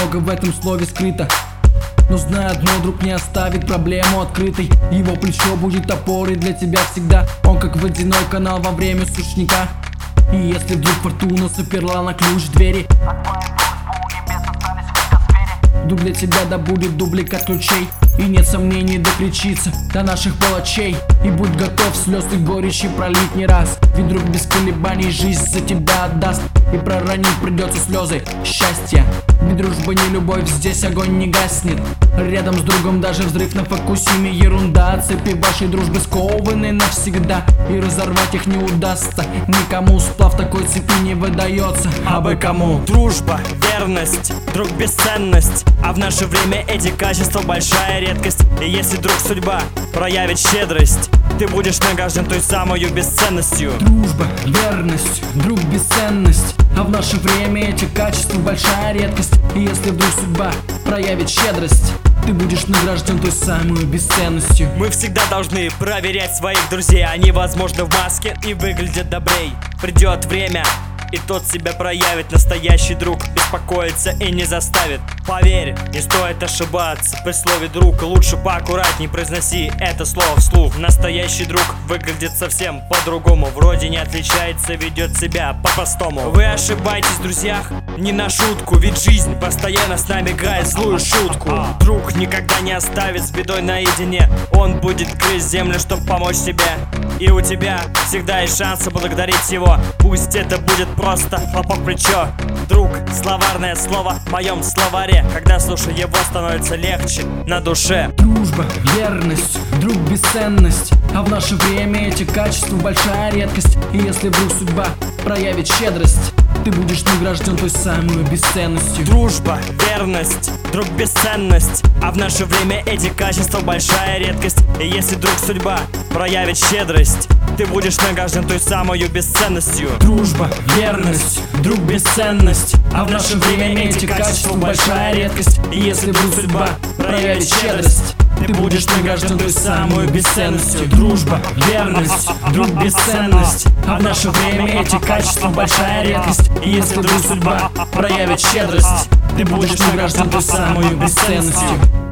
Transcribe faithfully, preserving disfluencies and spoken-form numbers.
много в этом слове скрыто. Но знай одно, друг не оставит проблему открытой. Его плечо будет опорой для тебя всегда. Он как водяной канал во время сушняка. И если вдруг фортуна заперла на ключ двери, друг для тебя да будет дубликат ключей. И нет сомнений докричиться до наших палачей. И будь готов слез и горечи пролить не раз. Ведь друг без колебаний жизнь за тебя отдаст. И проронить придется слезы счастья. Ведь дружба не любовь, здесь огонь не гаснет. Рядом с другом даже взрыв на Фукусиме ерунда. Цепи вашей дружбы скованы навсегда, и разорвать их не удастся никому. Сплав такой цепи не выдается, а бы кому. Дружба, верность, друг бесценность. А в наше время эти качества большая редкость. И если вдруг судьба проявит щедрость, ты будешь награжден той самой бесценностью. Дружба, верность, друг бесценность. А в наше время эти качества большая редкость. И если вдруг судьба проявит щедрость, ты будешь награжден той самой бесценностью. Мы всегда должны проверять своих друзей. Они, возможно, в маске и выглядят добрей. Придет время, и тот себя проявит. Настоящий друг беспокоится и не заставит. Поверь, не стоит ошибаться при слове друг. Лучше поаккуратней произноси это слово вслух. Настоящий друг выглядит совсем по-другому. Вроде не отличается, ведет себя по-простому. Вы ошибаетесь в друзьях не на шутку, ведь жизнь постоянно с нами играет злую шутку. Друг никогда не оставит с бедой наедине. Он будет грызть землю, чтобы помочь себе. И у тебя всегда есть шанс поблагодарить его. Пусть это будет просто хлопок в плечо. Друг, словарное слово в моем словаре. Когда слушаю его, становится легче на душе. Дружба, верность, друг бесценность. А в наше время эти качества большая редкость. И если вдруг судьба проявит щедрость, ты будешь награжден той самой бесценностью. Дружба, верность, друг бесценность. А в наше время эти качества большая редкость. И если вдруг судьба проявит щедрость, ты будешь награжден той самой бесценностью. Дружба, верность, друг бесценность. А в наше время эти качества большая редкость. И если вдруг судьба проявит щедрость, ты будешь награжден той самой бесценностью. Дружба, верность, друг бесценность. А в наше время эти качества большая редкость. И если вдруг судьба проявит щедрость, ты будешь награжден той самой бесценностью.